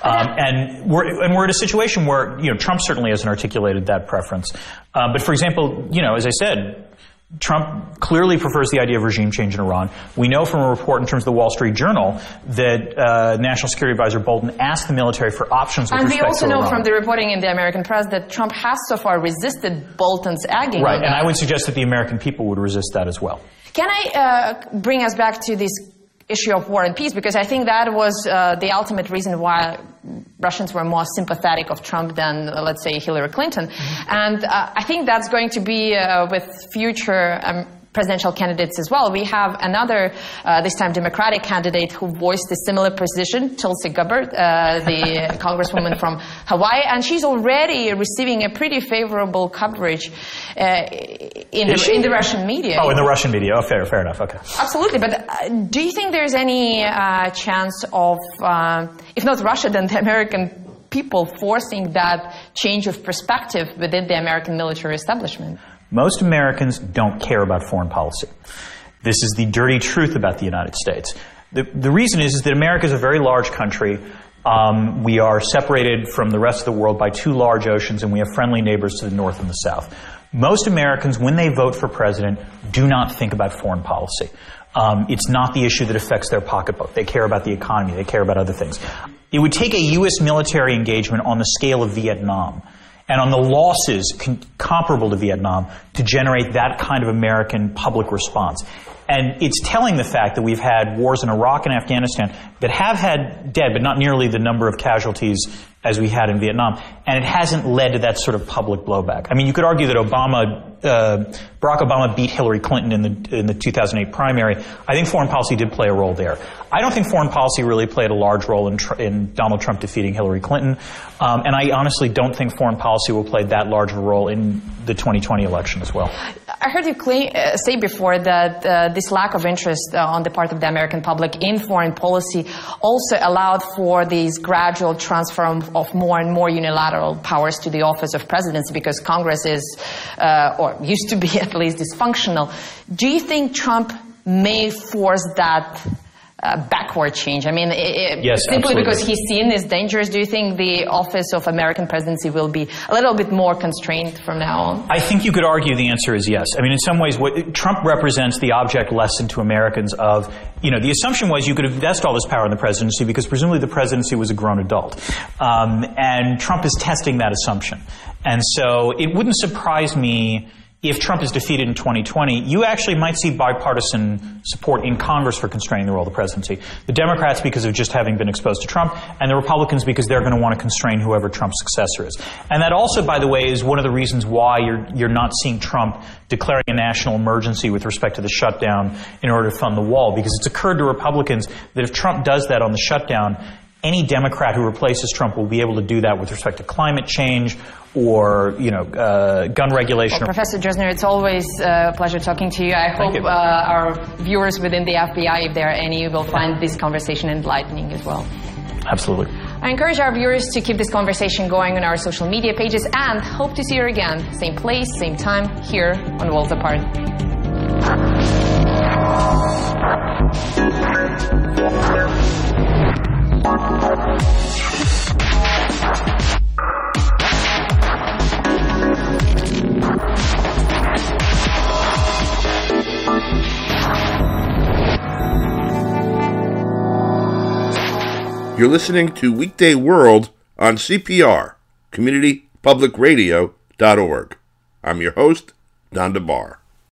And we're at a situation where, Trump certainly hasn't articulated that preference. But for example, as I said, Trump clearly prefers the idea of regime change in Iran. We know from a report in terms of the Wall Street Journal that National Security Advisor Bolton asked the military for options with respect to Iran. And we also know from the reporting in the American press that Trump has so far resisted Bolton's egging. Right, and I would suggest that the American people would resist that as well. Can I bring us back to this issue of war and peace? Because I think that was the ultimate reason why Russians were more sympathetic of Trump than, let's say, Hillary Clinton. And I think that's going to be with future presidential candidates as well. We have another, this time Democratic candidate who voiced a similar position, Tulsi Gabbard, the congresswoman from Hawaii, and she's already receiving a pretty favorable coverage in the Russian media. Oh, in the Russian media. Oh, fair enough. Okay. Absolutely. But do you think there's any chance of, if not Russia, then the American people forcing that change of perspective within the American military establishment? Most Americans don't care about foreign policy. This is the dirty truth about the United States. The reason is that America is a very large country. We are separated from the rest of the world by two large oceans, and we have friendly neighbors to the north and the south. Most Americans, when they vote for president, do not think about foreign policy. It's not the issue that affects their pocketbook. They care about the economy. They care about other things. It would take a U.S. military engagement on the scale of Vietnam and on the losses comparable to Vietnam to generate that kind of American public response. And it's telling the fact that we've had wars in Iraq and Afghanistan that have had dead, but not nearly the number of casualties as we had in Vietnam. And it hasn't led to that sort of public blowback. I mean, you could argue that Barack Obama beat Hillary Clinton in the 2008 primary. I think foreign policy did play a role there. I don't think foreign policy really played a large role in Donald Trump defeating Hillary Clinton. And I honestly don't think foreign policy will play that large of a role in the 2020 election as well. I heard you say before that this lack of interest on the part of the American public in foreign policy also allowed for these gradual transfer of more and more unilateral powers to the office of presidency because Congress is, or used to be at least, dysfunctional. Do you think Trump may force that backward change? I mean, yes, simply absolutely. because he's seen as dangerous, do you think the office of American presidency will be a little bit more constrained from now on? I think you could argue the answer is yes. I mean, in some ways, what Trump represents the object lesson to Americans of, the assumption was you could invest all this power in the presidency because presumably the presidency was a grown adult. And Trump is testing that assumption. And so it wouldn't surprise me if Trump is defeated in 2020, you actually might see bipartisan support in Congress for constraining the role of the presidency. The Democrats because of just having been exposed to Trump, and the Republicans because they're going to want to constrain whoever Trump's successor is. And that also, by the way, is one of the reasons why you're not seeing Trump declaring a national emergency with respect to the shutdown in order to fund the wall, because it's occurred to Republicans that if Trump does that on the shutdown, any Democrat who replaces Trump will be able to do that with respect to climate change or gun regulation. Well, Professor Drezner, it's always a pleasure talking to you. I hope our viewers within the FBI, if there are any, will find this conversation enlightening as well. Absolutely. I encourage our viewers to keep this conversation going on our social media pages and hope to see you again. Same place, same time, here on Worlds Apart. You're listening to Weekday World on CPR, CommunityPublicRadio.org. I'm your host, Don DeBar.